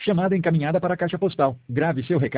Chamada encaminhada para a caixa postal. Grave seu recado.